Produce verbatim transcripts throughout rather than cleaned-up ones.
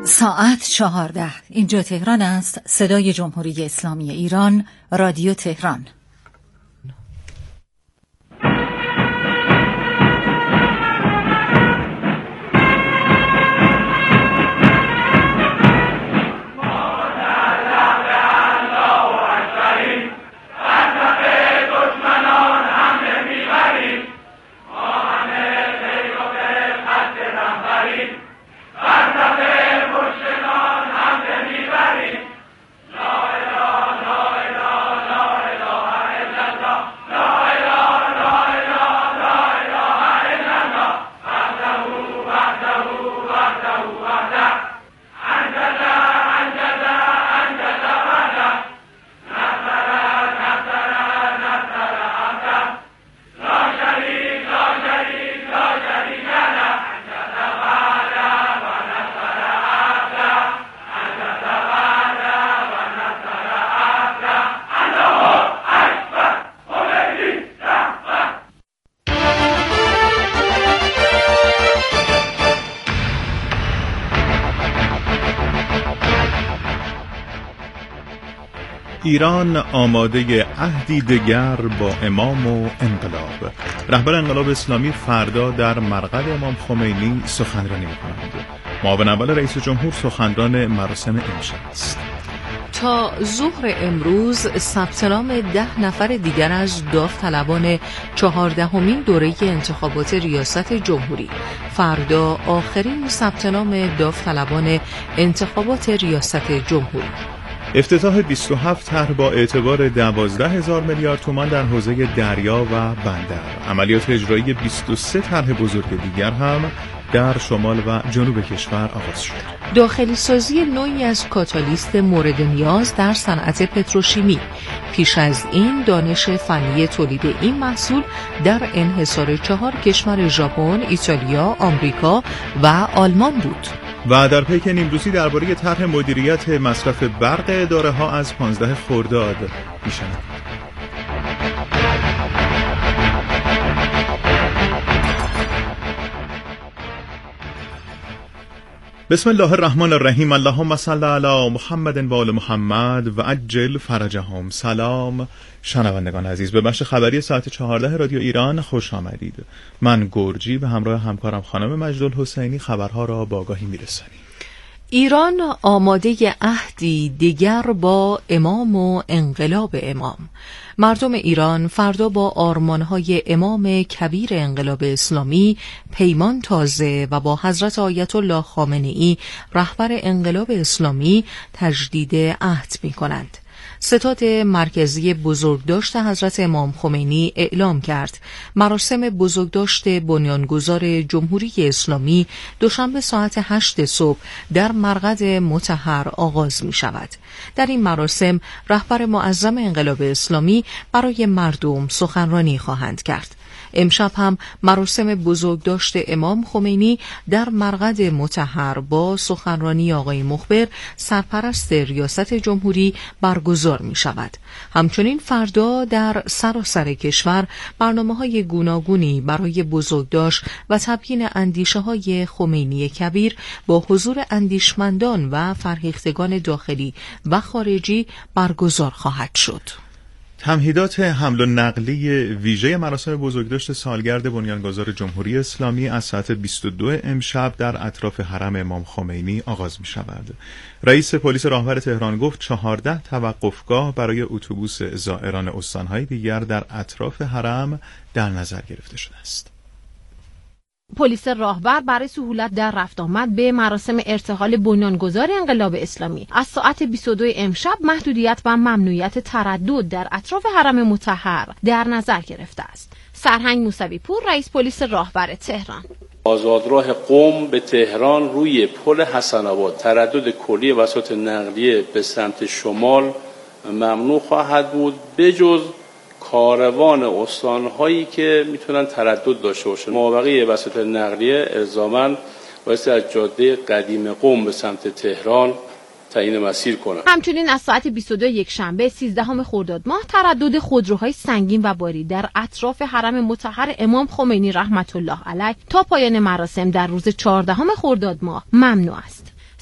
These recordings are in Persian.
ساعت چهارده. اینجا تهران است. صدای جمهوری اسلامی ایران، رادیو تهران. ایران آماده عهدی دگر با امام و انقلاب. رهبر انقلاب اسلامی فردا در مرقد امام خمینی سخنرانی می‌کند. معاون اول رئیس جمهور سخنران مراسم امشب است. تا ظهر امروز ثبت نام ده نفر دیگر از داوطلبان چهاردهمین دوره انتخابات ریاست جمهوری. فردا آخرین ثبت نام داوطلبان انتخابات ریاست جمهوری. افتتاح بیست و هفت طرح با اعتبار دوازده هزار میلیارد تومان در حوزه دریا و بندر. عملیات اجرایی بیست و سه طرح بزرگ دیگر هم در شمال و جنوب کشور آغاز شد. داخلی سازی نوعی از کاتالیست مورد نیاز در صنعت پتروشیمی. پیش از این دانش فنی تولید این محصول در انحصار چهار کشور ژاپن، ایتالیا، آمریکا و آلمان بود. و در پیک نیمروزی درباره طرح مدیریت مصرف برق اداره ها از پانزده خرداد میشنوید. بسم الله الرحمن الرحیم. اللهم صل علی محمد و آل محمد و عجل فرجهم. سلام شنوندگان عزیز، به بخش خبری ساعت چهارده رادیو ایران خوش آمدید. من گرجی به همراه همکارم خانم مجدالحسینی خبرها را با آگاهی میرسانیم. ایران آماده عهدی دیگر با امام و انقلاب امام. مردم ایران فردا با آرمانهای امام کبیر انقلاب اسلامی پیمان تازه و با حضرت آیت الله خامنه‌ای رهبر انقلاب اسلامی تجدید عهد می‌کنند. ستاد مرکزی بزرگداشت حضرت امام خمینی اعلام کرد مراسم بزرگداشت بنیانگذار جمهوری اسلامی دوشنبه ساعت هشت صبح در مرقد مطهر آغاز می شود. در این مراسم رهبر معظم انقلاب اسلامی برای مردم سخنرانی خواهند کرد. امشب هم مراسم بزرگداشت امام خمینی در مرقد مطهر با سخنرانی آقای مخبر سرپرست ریاست جمهوری برگزار می شود. همچنین فردا در سراسر کشور برنامه‌های گوناگونی برای بزرگداشت و تبیین اندیشه‌های خمینی کبیر با حضور اندیشمندان و فرهیختگان داخلی و خارجی برگزار خواهد شد. تمهیدات حمل و نقلی ویژه مراسم بزرگداشت سالگرد بنیانگذار جمهوری اسلامی از ساعت بیست و دو امشب در اطراف حرم امام خمینی آغاز می شود. رئیس پلیس راهور تهران گفت چهارده توقفگاه برای اتوبوس زائران استانهای دیگر در اطراف حرم در نظر گرفته شده است. پلیس راهبر برای سهولت در رفت آمد به مراسم ارتحال بنیانگذار انقلاب اسلامی از ساعت بیست و دو امشب محدودیت و ممنوعیت تردد در اطراف حرم مطهر در نظر گرفته است. سرهنگ موسوی پور، رئیس پلیس راهبر تهران: آزادراه قم به تهران روی پل حسن آباد تردد کلی وسایط نقلیه به سمت شمال ممنوع خواهد بود بجز کاروان استان‌هایی که میتونن تردد داشته باشن. مابقی وسایط نقلیه الزاماً باید از جاده قدیم قم به سمت تهران تعیین مسیر کنند. همچنین از ساعت بیست و دو یکشنبه سیزدهم خرداد ماه تردد خودروهای سنگین و باری در اطراف حرم مطهر امام خمینی رحمت الله علیه تا پایان مراسم در روز چهاردهم خرداد ماه ممنوع است.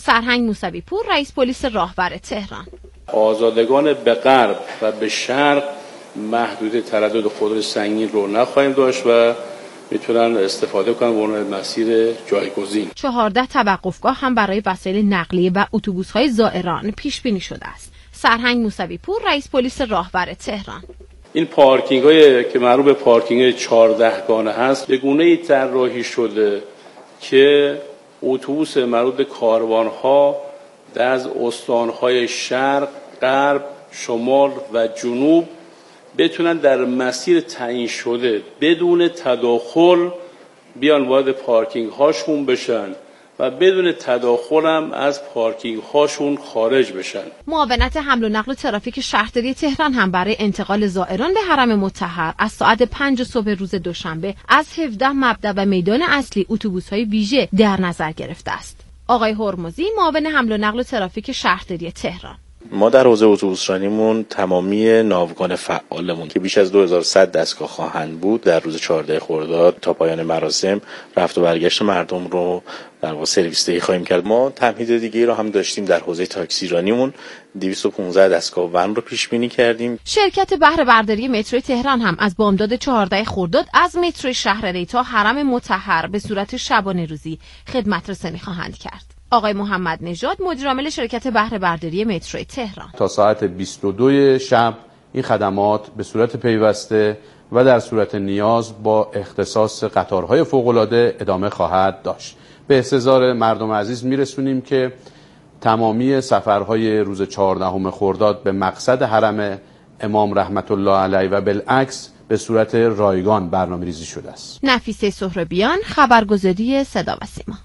سرهنگ موسوی پور، رئیس پلیس راهور تهران: آزادگان به غرب و به شرق محدود تردد خودرو سنگین رو نخواهیم داشت و میتونن استفاده کنن به عنوان مسیر جایگزین. چهارده توقفگاه هم برای وسایل نقلیه و اتوبوس‌های زائران پیش بینی شده است. سرهنگ موسوی پور، رئیس پلیس راهور تهران: این پارکینگ‌های که معروف به پارکینگ چهارده گانه هست به گونه‌ای طراحی شده که اتوبوس مربوط به کاروان‌ها از استان‌های شرق، غرب، شمال و جنوب بتونن در مسیر تعیین شده بدون تداخل بیان وارد پارکینگ هاشون بشن و بدون تداخل هم از پارکینگ هاشون خارج بشن. معاونت حمل و نقل و ترافیک شهرداری تهران هم برای انتقال زائران به حرم مطهر از ساعت پنج صبح روز دوشنبه از هفده مبدا و میدان اصلی اتوبوس‌های ویژه در نظر گرفته است. آقای هرمزی، معاون حمل و نقل و ترافیک شهرداری تهران: ما در حوزه اتوبوسرانیمون تمامی ناوگان فعالمون که بیش از دو هزار و صد دستگاه خواهند بود در روز چهاردهم خرداد تا پایان مراسم رفت و برگشت مردم رو در واقع سرویس دهی خواهیم کرد. ما تمهید دیگه رو هم داشتیم در حوزه تاکسیرانیمون، دویست و پانزده دستگاه ون رو پیش بینی کردیم. شرکت بهره برداری مترو تهران هم از بامداد چهاردهم خرداد از مترو شهرری تا حرم مطهر به صورت شبانه روزی خدمت رسانی خواهند کرد. آقای محمد نژاد، مدیر عامل شرکت بهره برداری مترو تهران: تا ساعت بیست و دو شب این خدمات به صورت پیوسته و در صورت نیاز با اختصاص قطارهای فوق‌العاده ادامه خواهد داشت. به استحضار مردم عزیز میرسونیم که تمامی سفرهای روز چهاردهم خرداد به مقصد حرم امام رحمت الله علیه و بالعکس به صورت رایگان برنامه‌ریزی شده است. نفیسه سهرابیان، خبرگزاری صدا و سیما.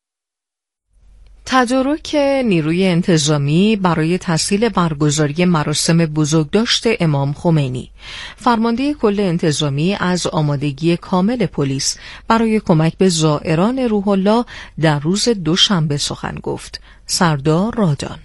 تدارک نیروی انتظامی برای تسهیل برگزاری مراسم بزرگداشت امام خمینی. فرمانده کل انتظامی از آمادگی کامل پلیس برای کمک به زائران روح الله در روز دوشنبه سخن گفت. سردار رادان: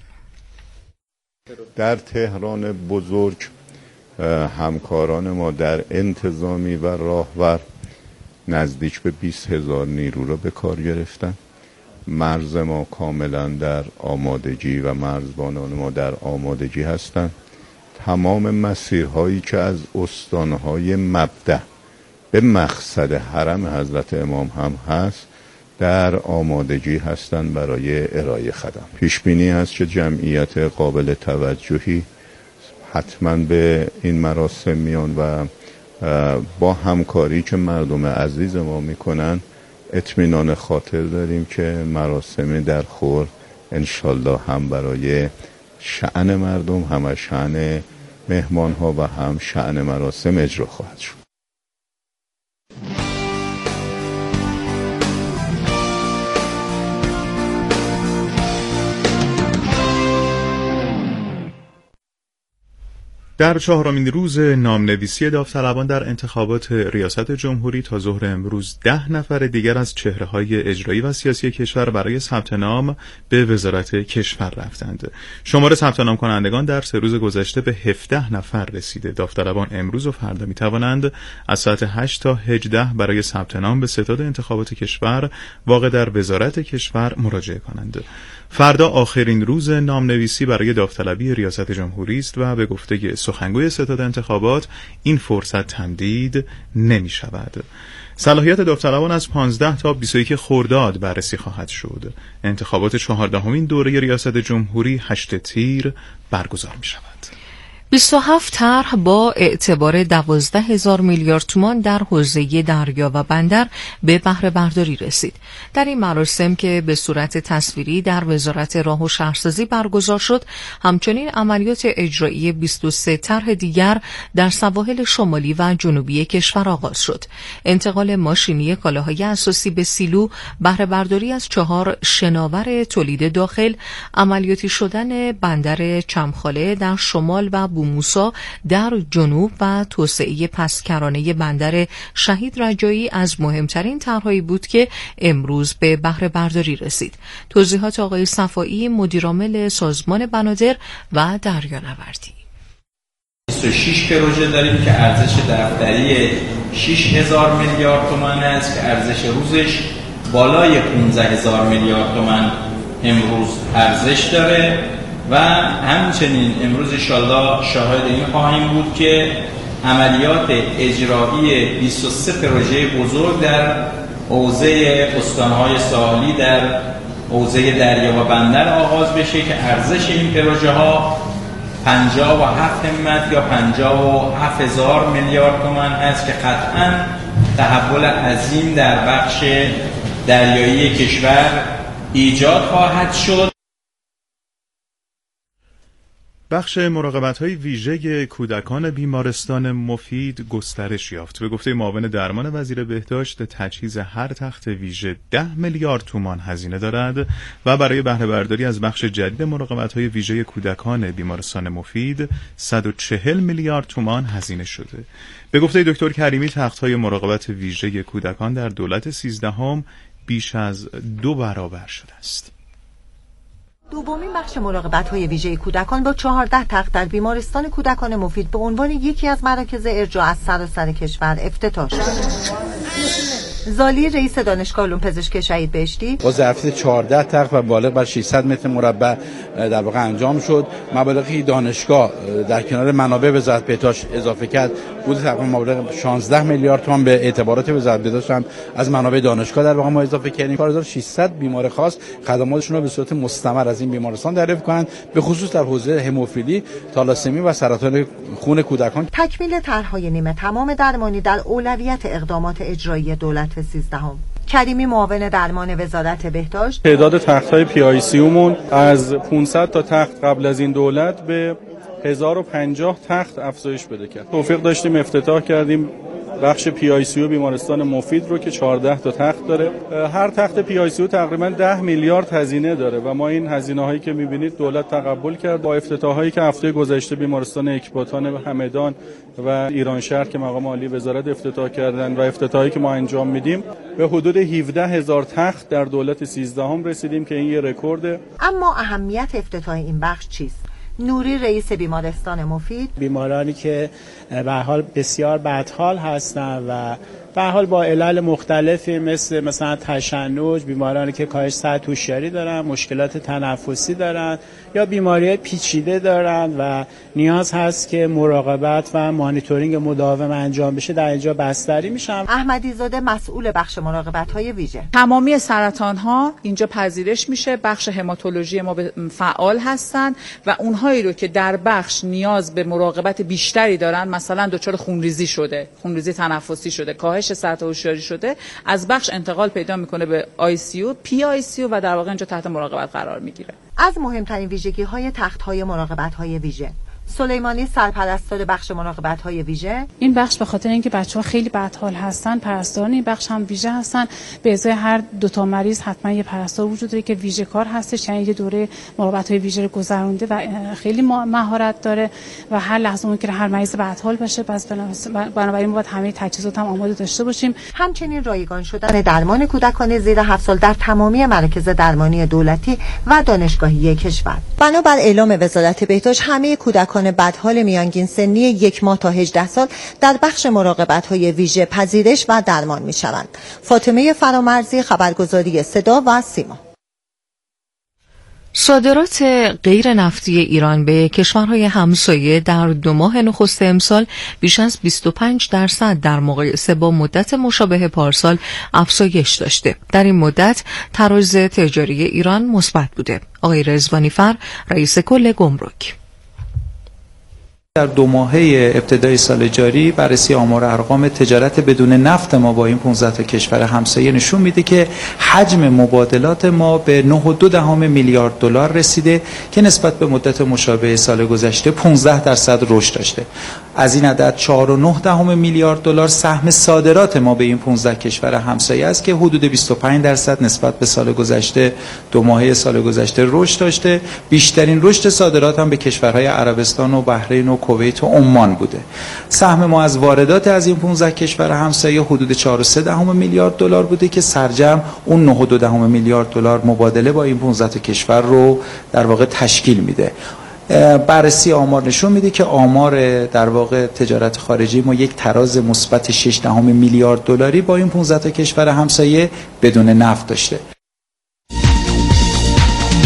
در تهران بزرگ همکاران ما در انتظامی و راهور نزدیک به بیست هزار نیرو را به کار گرفتن. مرز ما کاملا در آمادگی و مرزبانان ما در آمادگی هستند. تمام مسیرهایی که از استانهای مبدأ به مقصد حرم حضرت امام هم هست در آمادگی هستند برای ارائه خدمات. پیش بینی است که جمعیت قابل توجهی حتما به این مراسم میان و با همکاری که مردم عزیز ما میکنن اطمینان خاطر داریم که مراسم در خور انشالله هم برای شأن مردم، هم شأن مهمان ها و هم شأن مراسم اجرا خواهد شد. در چهارمین روز نامنویسی داوطلبان در انتخابات ریاست جمهوری تا ظهر امروز ده نفر دیگر از چهره‌های اجرایی و سیاسی کشور برای ثبت نام به وزارت کشور رفتند. شمار ثبت نام کنندگان در سه روز گذشته به هفده نفر رسیده. داوطلبان امروز و فردا می توانند از ساعت هشت تا هجده برای ثبت نام به ستاد انتخابات کشور واقع در وزارت کشور مراجعه کنند. فردا آخرین روز نامنویسی برای داوطلبی ریاست جمهوری است و به گفته سخنگوی ستاد انتخابات این فرصت تمدید نمی شود. صلاحیت داوطلبان از پانزده تا بیست و یک خرداد بررسی خواهد شد. انتخابات چهاردهمین دوره ریاست جمهوری هشت تیر برگزار می شود. بیست و هفت طرح با اعتبار دوازده هزار میلیارد تومان در حوزه دریا و بندر به بهره برداری رسید. در این مراسم که به صورت تصویری در وزارت راه و شهرسازی برگزار شد، همچنین عملیات اجرایی بیست و سه طرح دیگر در سواحل شمالی و جنوبی کشور آغاز شد. انتقال ماشینی کالاهای اساسی به سیلو، بهره برداری از چهار شناور تولید داخل، عملیاتی شدن بندر چمخاله در شمال و بوموسا در جنوب و توسعه پسکرانه بندر شهید رجایی از مهمترین طرحهایی بود که امروز به بهره برداری رسید. توضیحات آقای صفایی، مدیرعامل سازمان بنادر و دریانوردی. بیست و شش پروژه داریم که ارزش دفتری شش هزار میلیارد تومان است که ارزش روزش بالای پانزده هزار میلیارد تومان امروز ارزش داره و همچنین امروز انشالله شاهد این خواهیم بود که عملیات اجرایی بیست و سه پروژه بزرگ در حوزه استانهای ساحلی در حوزه دریا و بندر آغاز بشه که ارزش این پروژه ها پنجاه و هفت همت یا پنجاه و هفت هزار میلیارد تومان هست که قطعاً تحول عظیم در بخش دریایی کشور ایجاد خواهد شد. بخش مراقبت‌های ویژه کودکان بیمارستان مفید گسترش یافت. به گفته معاون درمان وزیر بهداشت، تجهیز هر تخت ویژه ده میلیارد تومان هزینه دارد و برای بهره برداری از بخش جدید مراقبت‌های ویژه کودکان بیمارستان مفید صد و چهل میلیارد تومان هزینه شده. به گفته دکتر کریمی، تخت‌های مراقبت ویژه کودکان در دولت سیزدهم بیش از دو برابر شده است. دومین بخش مراقبت‌های ویژه کودکان با چهارده تخت در بیمارستان کودکان مفید به عنوان یکی از مراکز ارجاع از سراسر کشور افتتاح شد. زالی رئیس دانشگاه علوم پزشکی شهید بهشتی با ظرفیت چهارده تخت و بالغ بر ششصد متر مربع در واقع انجام شد. مبالغی دانشگاه در کنار منابع وزارت بهداشت اضافه کرد بود تقریبا مبلغ شانزده میلیارد تومان به اعتبارات وزارت بهداشت هم از منابع دانشگاه در واقع ما اضافه کردیم. چهار هزار و ششصد بیمار خاص خدماتشون رو به صورت مستمر از این بیمارستان دریافت کنند، به خصوص در حوزه هموفیلی، تالاسمی و سرطان خون کودکان. تکمیل طرح‌های نیمه تمام درمانی در اولویت اقدامات اجرایی دولت سیزدهم. کریمی معاون درمان وزارت بهداشت، تعداد تخت‌های پی آی سی اومون از پانصد تا تخت قبل از این دولت به هزار و پنجاه تخت افزایش بده کرد. توفیق داشتیم افتتاح کردیم بخش پی آی سی او بیمارستان مفید رو که چهارده تا تخت داره. هر تخت پی آی سی او تقریبا ده میلیارد هزینه داره و ما این هزینه هایی که می‌بینید دولت تقبل کرد. با افتتاح هایی که هفته گذشته بیمارستان اکباتان همدان و ایران شهر که مقام عالی وزارت افتتاح کردن و افتتاحی که ما انجام میدیم به حدود هفده هزار تخت در دولت سیزدهم رسیدیم که این یه رکورده. اما اهمیت افتتاح این بخش چیست؟ نوری رئیس بیمارستان مفید، بیمارانی که به حال بسیار بدحال هستند و به حال با علل مختلفی مثل مثلا تشنج، بیمارانی که کاهش سطح هوشیاری دارن، مشکلات تنفسی دارن یا بیماری پیچیده دارن و نیاز هست که مراقبت و مانیتورینگ مداوم انجام بشه، در اینجا بستری میشن. احمدی زاده مسئول بخش مراقبت‌های ویژه، تمامی سرطان‌ها اینجا پذیرش میشه. بخش هماتولوژی ما فعال هستن و اونهایی رو که در بخش نیاز به مراقبت بیشتری دارن، مثلا دچار خونریزی شده، خونریزی تنفسی شده، کاهش سطح هوشیاری شده، از بخش انتقال پیدا میکنه به آی سی یو، پی آی سی یو و در واقع اینجا تحت مراقبت قرار میگیره. از مهمترین ویژگی‌های تخت‌های مراقبت‌های ویژه، سلیمانی سرپرستار بخش مراقبت‌های ویژه، این بخش به خاطر اینکه بچه‌ها خیلی بدحال هستن، پرستاران این بخش هم ویژه هستن. به ازای هر دو تا مریض حتما یه پرستار وجود داره که ویژه کار هستش، یعنی یه دوره مراقبت‌های ویژه رو گذرونده و خیلی مهارت داره و هر لحظه ممکنه هر مریض بدحال بشه. پس بنابراین ما باید همه تجهیزات هم آماده داشته باشیم. همچنین رایگان شدن درمان کودکان زیر هفت سال در تمامی مراکز درمانی دولتی و دانشگاهی کشور. بنابر اعلام وزارت بهداشت همه کودکان بدحال میانگین سنی یک ماه تا هجده سال در بخش مراقبت‌های ویژه پذیرش و درمان می‌شوند. فاطمه فرامرزی، خبرگزاری صدا و سیما. صادرات غیر نفتی ایران به کشورهای همسایه در دو ماه نخست امسال بیش از بیست و پنج درصد در مقایسه با مدت مشابه پارسال افزایش داشته. در این مدت تراز تجاری ایران مثبت بوده. آقای رضوانی فر، رئیس کل گمرک: در دو ماهه ابتدای سال جاری بررسی آمار ارقام تجارت بدون نفت ما با این پانزده تا کشور همسایه نشون میده که حجم مبادلات ما به نه و دو دهم میلیارد دلار رسیده که نسبت به مدت مشابه سال گذشته پانزده درصد رشد داشته. از این عدد چهار و نه دهم میلیارد دلار سهم صادرات ما به این پانزده کشور همسایه است که حدود بیست و پنج درصد نسبت به سال گذشته دو ماهه سال گذشته رشد داشته. بیشترین رشد صادرات هم به کشورهای عربستان و بحرین و کویت و عمان بوده. سهم ما از واردات از این پانزده کشور همسایه حدود چهار و سه دهم میلیارد دلار بوده که سرجم اون نه و دو دهم میلیارد دلار مبادله با این پانزده کشور رو در واقع تشکیل میده. بررسی آمار نشون میده که آمار در واقع تجارت خارجی ما یک تراز مثبت شش دهم میلیارد دلاری با این پانزده تا کشور همسایه بدون نفت داشته.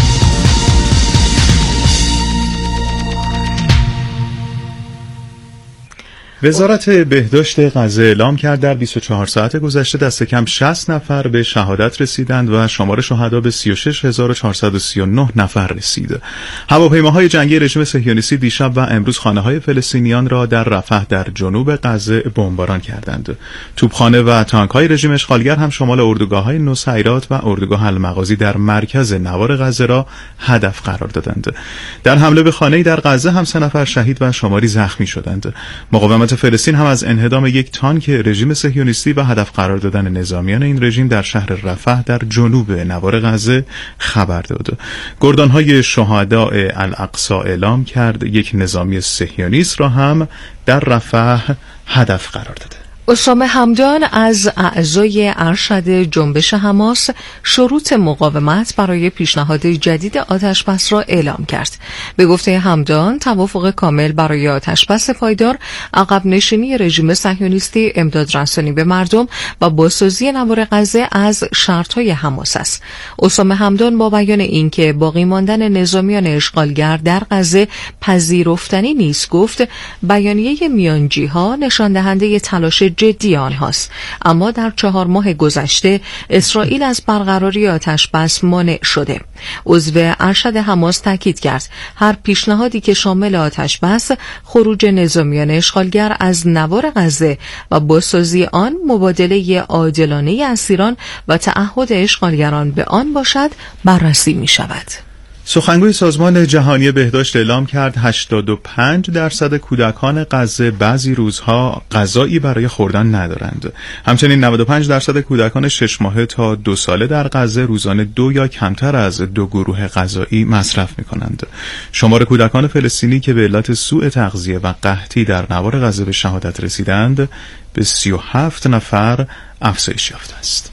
وزارت بهداشت غزه اعلام کرد در بیست و چهار ساعت گذشته دست کم شصت نفر به شهادت رسیدند و شمار شهدا به سی و شش هزار و چهارصد و سی و نه نفر رسید. هواپیماهای جنگی رژیم صهیونیستی دیشب و امروز خانه‌های فلسطینیان را در رفح در جنوب غزه بمباران کردند. توپخانه و تانک‌های رژیم اشغالگر هم شمال اردوگاه‌های نصیرات و اردوگاه المغازی در مرکز نوار غزه را هدف قرار دادند. در حمله به خانه‌ای در غزه هم سه نفر شهید و شماری زخمی شدند. مقاومت فلسطین هم از انهدام یک تانک رژیم صهیونیستی و هدف قرار دادن نظامیان این رژیم در شهر رفح در جنوب نوار غزه خبر داد. گردان‌های شهداء الاقصی اعلام کرد یک نظامی صهیونیست را هم در رفح هدف قرار داده. اسامه همدان از اعضای ارشد جنبش حماس شروط مقاومت برای پیشنهاد جدید آتشبس را اعلام کرد. به گفته همدان، توافق کامل برای آتشبس پایدار، عقب نشینی رژیم صهیونیستی، امداد رسانی به مردم و بازسازی نوار غزه از شرط‌های حماس است. اسامه همدان با بیان اینکه باقی ماندن نظامیان اشغالگر در غزه پذیرفتنی نیست، گفت بیانیه میانجی‌ها نشان دهنده تلاش جدی آنهاست، اما در چهار ماه گذشته اسرائیل از برقراری آتشبس مانع شده. عضو ارشد حماس تاکید کرد هر پیشنهادی که شامل آتشبس، خروج نظامیان اشغالگر از نوار غزه و بازسازی آن، مبادله عادلانه اسیران و تعهد اشغالگران به آن باشد، بررسی می شود. سخنگوی سازمان جهانی بهداشت اعلام کرد هشتاد و پنج درصد کودکان غزه بعضی روزها غذایی برای خوردن ندارند. همچنین نود و پنج درصد کودکان شش ماهه تا دو ساله در غزه روزانه دو یا کمتر از دو گروه غذایی مصرف می‌کنند. شمار کودکان فلسطینی که به علت سوء تغذیه و قحطی در نوار غزه به شهادت رسیدند به سی و هفت نفر افزایش یافته است.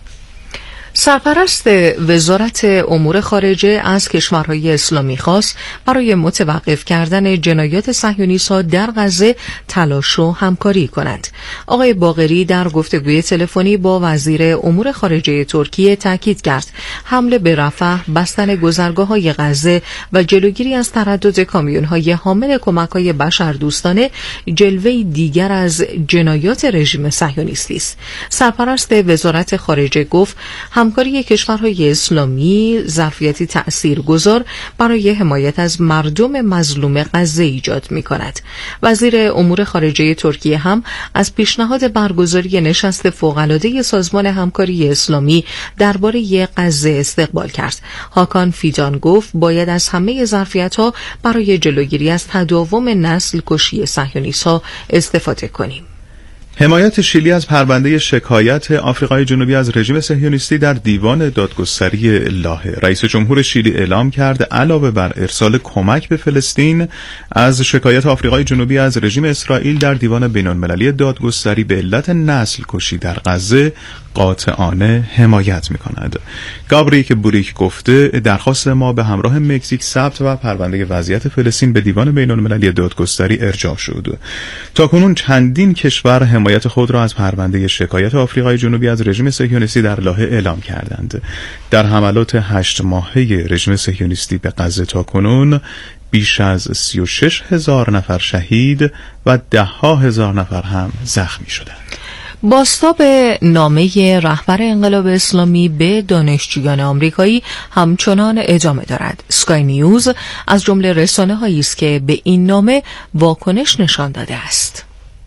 سرپرست وزارت امور خارجه از کشورهای اسلامی خواست برای متوقف کردن جنایات صهیونیست‌ها در غزه تلاش و همکاری کنند. آقای باقری در گفتگوی تلفنی با وزیر امور خارجه ترکیه تاکید کرد حمله به رفح، بستن گذرگاه‌های غزه و جلوگیری از تردد کامیون‌های حامل کمک‌های بشردوستانه جلوه‌ای دیگر از جنایات رژیم صهیونیستی است. سرپرست وزارت خارجه گفت همکاری کشورهای اسلامی ظرفیتی تأثیرگذار برای حمایت از مردم مظلوم غزه ایجاد می‌کند. وزیر امور خارجه ترکیه هم از پیشنهاد برگزاری نشست فوق‌العاده سازمان همکاری اسلامی درباره غزه استقبال کرد. هاکان فیدان گفت باید از همه ظرفیت‌ها برای جلوگیری از تداوم نسل کشی صهیونیست‌ها استفاده کنیم. حمایت شیلی از پرونده شکایت آفریقای جنوبی از رژیم صهیونیستی در دیوان دادگستری لاهه. رئیس جمهور شیلی اعلام کرد علاوه بر ارسال کمک به فلسطین، از شکایت آفریقای جنوبی از رژیم اسرائیل در دیوان بین‌المللی دادگستری به علت نسل کشی در غزه قاطعانه حمایت می‌کند. گابریک بوریک گفته درخواست ما به همراه مکزیک ثبت و پرونده وضعیت فلسطین به دیوان بین‌المللی دادگستری ارجاع شد. تاکنون چندین کشور حمایت خود را از پرونده شکایت آفریقای جنوبی از رژیم صهیونیستی در لاهه اعلام کردند. در حملات هشت ماهه رژیم صهیونیستی به غزه تاکنون بیش از سی و شش هزار نفر شهید و ده ها هزار نفر هم زخمی شدند. بازتاب نامه رهبر انقلاب اسلامی به دانشجویان آمریکایی همچنان ادامه دارد. اسکای نیوز از جمله رسانه‌هایی است که به این نامه واکنش نشان داده است.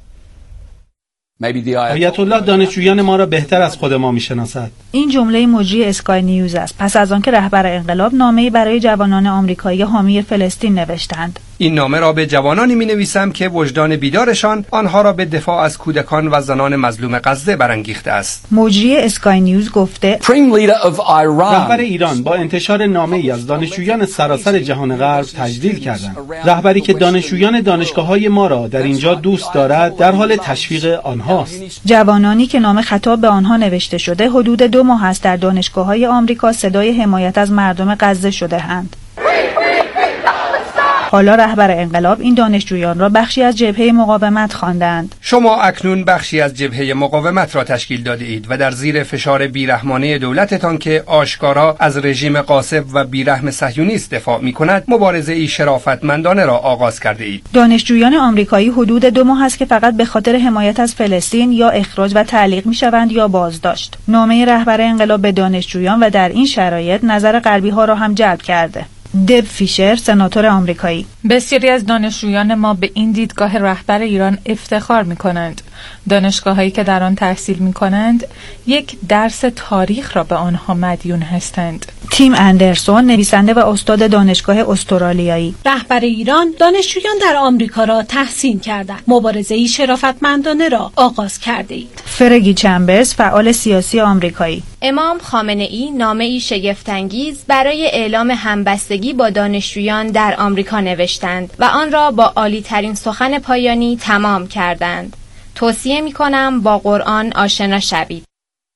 آیت الله دانشجویان ما را بهتر از خود ما می‌شناسد. این جمله مجری اسکای نیوز است پس از آنکه رهبر انقلاب نامه‌ای برای جوانان آمریکایی حامی فلسطین نوشتند. این نامه را به جوانانی می‌نویسم که وجدان بیدارشان آنها را به دفاع از کودکان و زنان مظلوم غزه برانگیخته است. مجری اسکای نیوز گفته رهبر ایران با انتشار نامه‌ای از دانشجویان سراسر جهان غرب تجلیل کردند. رهبری که دانشجویان دانشگاه‌های ما را در اینجا دوست دارد در حال تشویق آنهاست. جوانانی که نامه خطاب به آنها نوشته شده حدود دو ماه است در دانشگاه‌های آمریکا صدای حمایت از مردم غزه شده اند. حالا رهبر انقلاب این دانشجویان را بخشی از جبهه مقاومت خواندند. شما اکنون بخشی از جبهه مقاومت را تشکیل داده اید و در زیر فشار بیرحمانه دولتتان که آشکارا از رژیم غاصب و بیرحم صهیونیست دفاع می‌کند، مبارزه ای شرافتمندانه را آغاز کرده اید. دانشجویان آمریکایی حدود دو ماه است که فقط به خاطر حمایت از فلسطین یا اخراج و تعلیق می‌شوند یا بازداشت. نامه رهبر انقلاب به دانشجویان و در این شرایط نظر غربی‌ها را هم جلب کرده. دب فیشر، سناتور آمریکایی: بسیاری از دانشجویان ما به این دیدگاه رهبر ایران افتخار می‌کنند. دانشگاه‌هایی که در آن تحصیل می‌کنند یک درس تاریخ را به آنها مدیون هستند. تیم اندرسون، نویسنده و استاد دانشگاه استرالیایی: رهبر ایران دانشجویان در آمریکا را تحسین کردند. مبارزه‌ای شرافتمندانه را آغاز کرده اید. فرگی چمبرز، فعال سیاسی آمریکایی: امام خامنه‌ای نامه‌ای شگفت‌انگیز برای اعلام همبستگی با دانشجویان در آمریکا نوشتند و آن را با عالی‌ترین سخن پایانی تمام کردند. توصیه می‌کنم با قرآن آشنا شوید.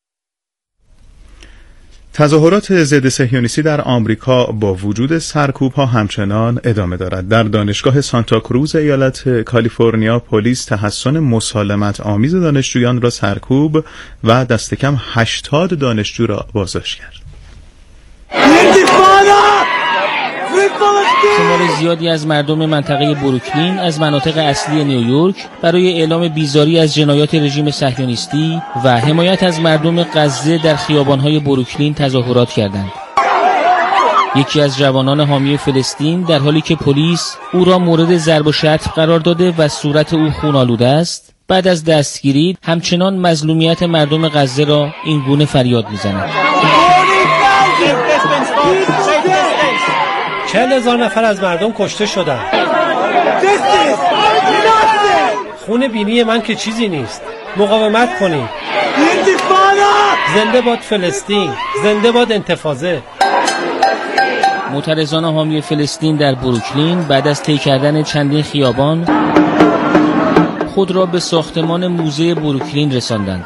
تظاهرات ضد صهیونیستی در آمریکا با وجود سرکوب‌ها همچنان ادامه دارد. در دانشگاه سانتا کروز ایالت کالیفرنیا پلیس تحسن مسالمت آمیز دانشجویان را سرکوب و دست کم هشتاد دانشجو را بازداشت کرد. شمار زیادی از مردم منطقه بروکلین از مناطق اصلی نیویورک برای اعلام بیزاری از جنایات رژیم صهیونیستی و حمایت از مردم غزه در خیابان‌های بروکلین تظاهرات کردند. یکی از جوانان حامی فلسطین در حالی که پلیس او را مورد ضرب و شتم قرار داده و صورت او خون‌آلوده است، بعد از دستگیری همچنان مظلومیت مردم غزه را این گونه فریاد می‌زند. چهل هزار نفر از مردم کشته شدند. خون بینی من که چیزی نیست. مقاومت کنید. زنده باد فلسطین، زنده باد انتفاضه. معترضان حامی فلسطین در بروکلین بعد از طی کردن چندین خیابان خود را به ساختمان موزه بروکلین رساندند.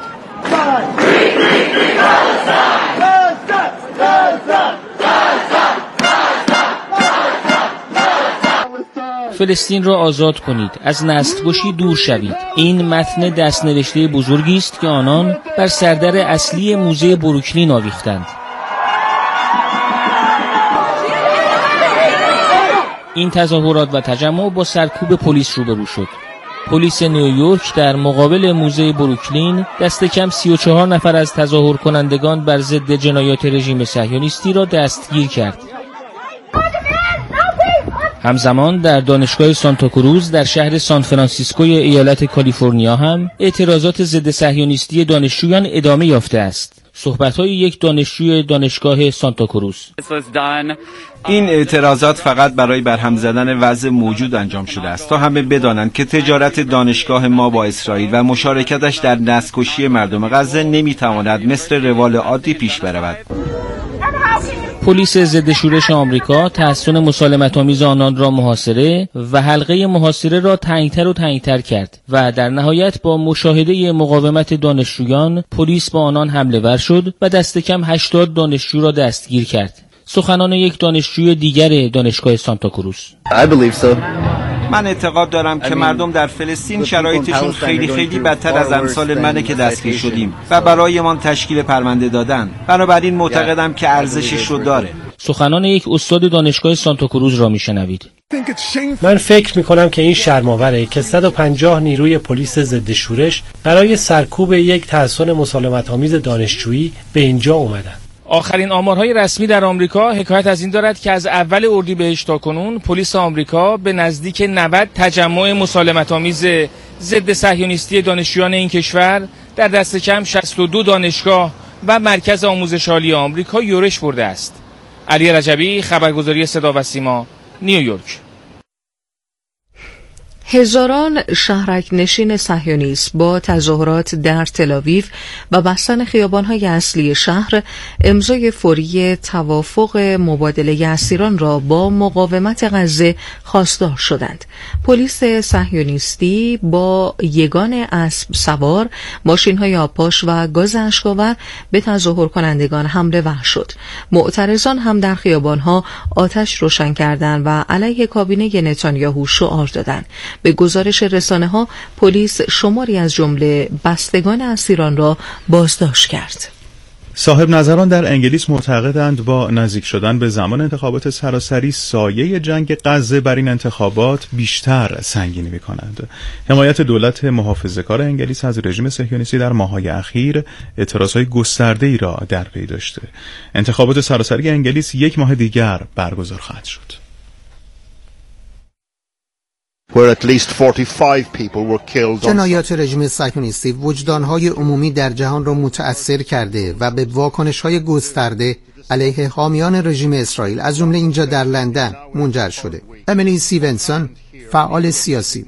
فلسطین را آزاد کنید، از نسل‌کشی دور شوید. این متن دست‌نوشته بزرگی است که آنان بر سردر اصلی موزه بروکلین آویختند. این تظاهرات و تجمع با سرکوب پلیس روبرو شد. پلیس نیویورک در مقابل موزه بروکلین دست کم سی و چهار نفر از تظاهر کنندگان بر ضد جنایات رژیم صهیونیستی را دستگیر کرد. همزمان در دانشگاه سانتا کروز در شهر سان فرانسیسکوی ایالت کالیفرنیا هم اعتراضات ضد صهیونیستی دانشجویان ادامه یافته است. صحبت‌های یک دانشجوی دانشگاه سانتا کروز: این اعتراضات فقط برای برهم زدن وضع موجود انجام شده است تا همه بدانند که تجارت دانشگاه ما با اسرائیل و مشارکتش در نسل‌کشی مردم غزه نمی‌تواند مثل روال عادی پیش برود. پلیس ضد شورش آمریکا تحسن مسالمت‌آمیز آنان را محاصره و حلقه محاصره را تنگتر و تنگتر کرد و در نهایت با مشاهده مقاومت دانشجویان پلیس با آنان حمله ور شد و دست کم هشتاد دانشجو را دستگیر کرد. سخنان یک دانشجوی دیگر دانشگاه سانتا کروز: من اعتقاد دارم که مردم در فلسطین شرایطشون خیلی خیلی بدتر از امثال منه که دستگیر شدیم و برایمان تشکیل پرونده دادن. بنابراین معتقدم که ارزشش رو داره. سخنان یک استاد دانشگاه سانتا کروز را میشنوید. من فکر میکنم که این شرم‌آوره که صد و پنجاه نیروی پلیس ضد شورش برای سرکوب یک تحسن مسالمت‌آمیز دانشجویی به اینجا اومدن. آخرین آمارهای رسمی در آمریکا حکایت از این دارد که از اول اردیبهشت تا کنون پلیس آمریکا به نزدیک نود تجمع مسالمت‌آمیز ضد صهیونیستی دانشجویان این کشور در دست کم شصت و دو دانشگاه و مرکز آموزش عالی آمریکا یورش برده است. علی رجبی، خبرگزاری صدا و سیما، نیویورک. هزاران شهرک نشین صهیونیست با تظاهرات در تل‌آویو و بستن خیابان‌های اصلی شهر امضای فوری توافق مبادله اسیران را با مقاومت غزه خواستار شدند. پلیس صهیونیستی با یگان اسب سوار، ماشین‌های آبپاش و گاز اشک‌آور به تظاهر کنندگان حمله ور شد. معترضان هم در خیابان‌ها آتش روشن کردند و علیه کابینه نتانیاهو شعار دادند. به گزارش رسانه‌ها پلیس شماری از جمله بستگان اسیران را بازداشت کرد. صاحب نظران در انگلیس معتقدند با نزدیک شدن به زمان انتخابات سراسری سایه جنگ غزه بر این انتخابات بیشتر سنگینی می‌کند. حمایت دولت محافظه‌کار انگلیس از رژیم صهیونیستی در ماه‌های اخیر اعتراضهای گسترده‌ای را در پی داشته. انتخابات سراسری انگلیس یک ماه دیگر برگزار خواهد شد. جنایات رژیم صهیونیستی وجدان‌های عمومی در جهان را متأثر کرده و به واکنش‌های گسترده علیه حامیان رژیم اسرائیل از جمله اینجا در لندن منجر شده. امیلی سیونسون، فعال سیاسی: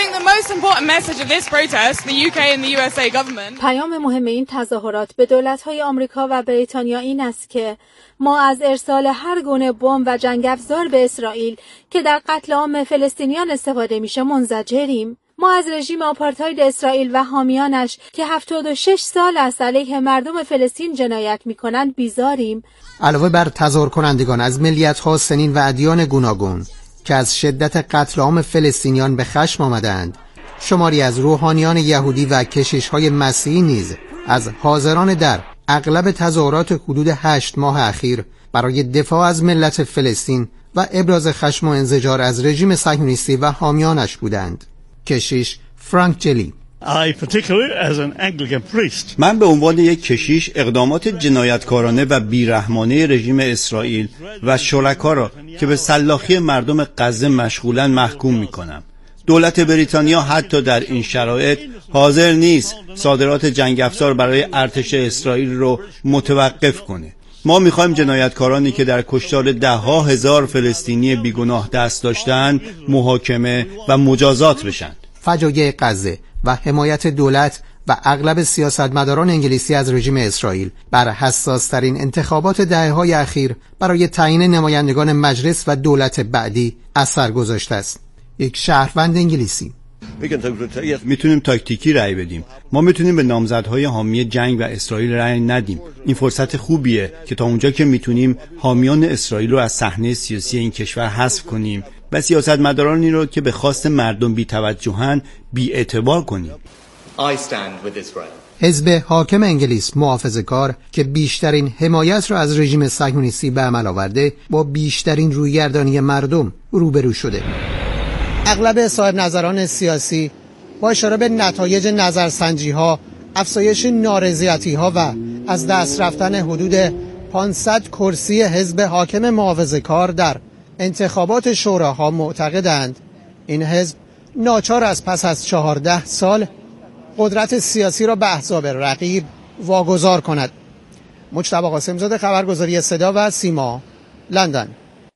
پیام مهم این تظاهرات به دولت‌های آمریکا و بریتانیا این است که ما از ارسال هر گونه بمب و جنگ افزار به اسرائیل که در قتل عام فلسطینیان استفاده میشه منزجریم. ما از رژیم آپارتاید اسرائیل و حامیانش که هفتاد و شش سال است علیه مردم فلسطین جنایت میکنند بیزاریم. علاوه بر تظاهر کنندگان از ملیت‌ها، سنین و ادیان گوناگون که از شدت قتل عام فلسطینیان به خشم آمدند، شماری از روحانیان یهودی و کشیش‌های مسیحی نیز از حاضران در اغلب تظاهرات حدود هشت ماه اخیر برای دفاع از ملت فلسطین و ابراز خشم و انزجار از رژیم صهیونیستی و حامیانش بودند. کشیش فرانک جلی: من به عنوان یک کشیش اقدامات جنایتکارانه و بیرحمانه رژیم اسرائیل و شرکا را که به سلاخی مردم غزه مشغولن محکوم می کنم. دولت بریتانیا حتی در این شرایط حاضر نیست صادرات جنگ افزار برای ارتش اسرائیل رو متوقف کنه. ما میخوایم جنایتکارانی که در کشتار ده ها هزار فلسطینی بیگناه دست داشتن محاکمه و مجازات بشن. فجایع غزه و حمایت دولت و اغلب سیاستمداران انگلیسی از رژیم اسرائیل بر حساس‌ترین انتخابات دهه‌های اخیر برای تعیین نمایندگان مجلس و دولت بعدی اثر گذاشته است. یک شهروند انگلیسی: میتونیم تاکتیکی رأی بدیم. ما میتونیم به نامزدهای حامی جنگ و اسرائیل رأی ندیم. این فرصت خوبیه که تا اونجا که میتونیم حامیان اسرائیل رو از صحنه سیاسی این کشور حذف کنیم و سیاستمدارانی رو که به خواست مردم بی‌توجهن بی‌اعتبار کنیم. حزب حاکم انگلیس محافظه‌کار که بیشترین حمایت را از رژیم صهیونیستی به عمل آورده، با بیشترین رویگردانی مردم روبرو شده. اغلب صاحب نظران سیاسی با اشاره به نتایج نظرسنجی‌ها، افزایش نارضایتی‌ها و از دست رفتن حدود پانصد کرسی حزب حاکم محافظه‌کار در انتخابات شوراها معتقدند این حزب ناچار از پس از چهارده سال قدرت سیاسی را به احزاب رقیب واگذار کند. مجتبی قاسم‌زاده، خبرگزاری صدا و سیما، لندن.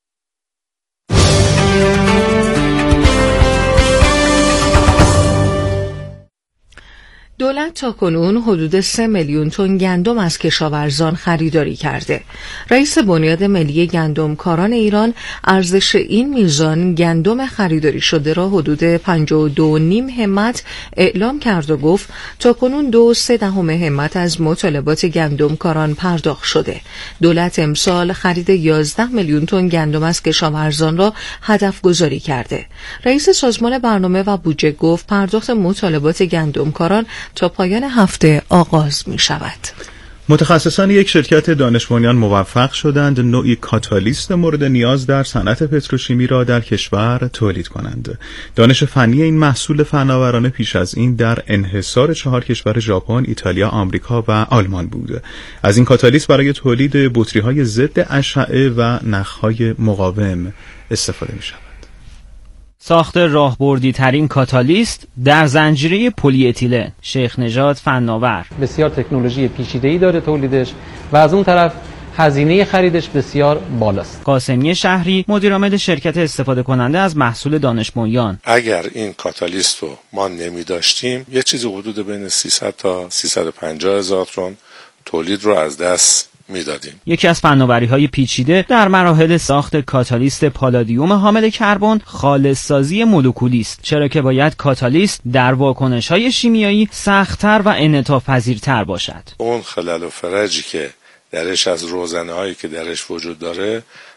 دولت تاکنون حدود سه میلیون تن گندم از کشاورزان خریداری کرده. رئیس بنیاد ملی گندمکاران ایران ارزش این میزان گندم خریداری شده را حدود پنجاه و دو و نیم همت اعلام کرد و گفت تاکنون دو و سه دهم همت از مطالبات گندمکاران پرداخت شده. دولت امسال خرید یازده میلیون تن گندم از کشاورزان را هدف گذاری کرده. رئیس سازمان برنامه و بودجه گفت پرداخت مطالبات گندمکاران تا پایان هفته آغاز می شود. متخصصان یک شرکت دانش بنیان موفق شدند نوعی کاتالیست مورد نیاز در صنعت پتروشیمی را در کشور تولید کنند. دانش فنی این محصول فناورانه پیش از این در انحصار چهار کشور ژاپن، ایتالیا، آمریکا و آلمان بود. از این کاتالیست برای تولید بطری‌های ضد اشعه و نخ‌های مقاوم استفاده می شود. ساخت راهبردی ترین کاتالیست در زنجیره پلی اتیلن. شیخ نژاد فناور: بسیار تکنولوژی پیچیده‌ای داره تولیدش و از اون طرف هزینه خریدش بسیار بالاست. قاسمی شهری مدیر عامل شرکت استفاده کننده از محصول دانش بنیان: اگر این کاتالیست رو ما نمی داشتیم یه چیزی حدود بین سیصد تا سیصد و پنجاه هزار تن تولید رو از دست میدادیم. یکی از فناوری‌های پیچیده در مراحل ساخت کاتالیست پالادیوم حامل کربن خالص‌سازی مولکولی است، چرا که باید کاتالیست در واکنش‌های شیمیایی سخت‌تر و انعطاف‌پذیرتر باشد. اون خلل و فرجی که درش از روزنه‌هایی که درش وجود داره